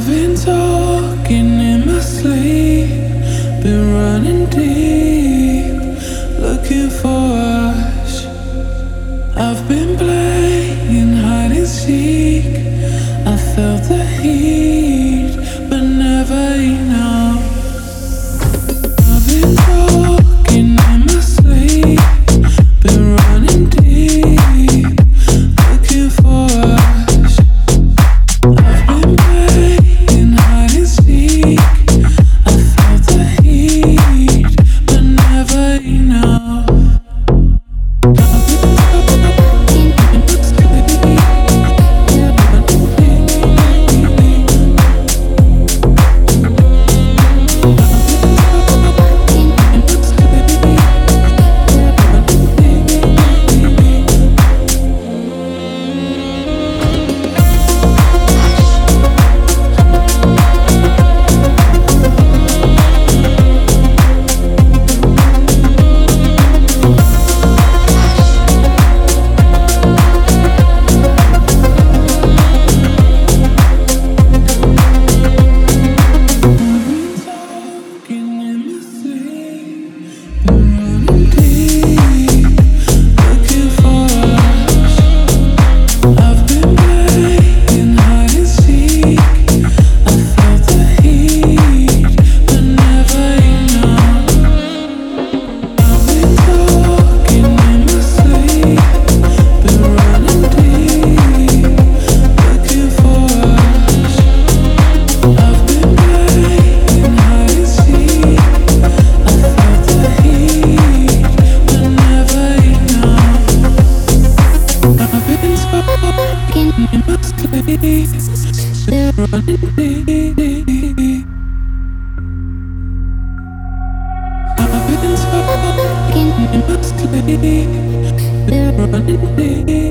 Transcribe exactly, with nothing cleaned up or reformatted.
been talking in my sleep, been running deep, looking for us. I've been playing hide and seek. I felt the heat, but never enough. I've been talking in my sleep, been running deep, looking for us. I've been playing hide and seek. I felt the heat, but never enough. I've been talking in my sleep, been running deep.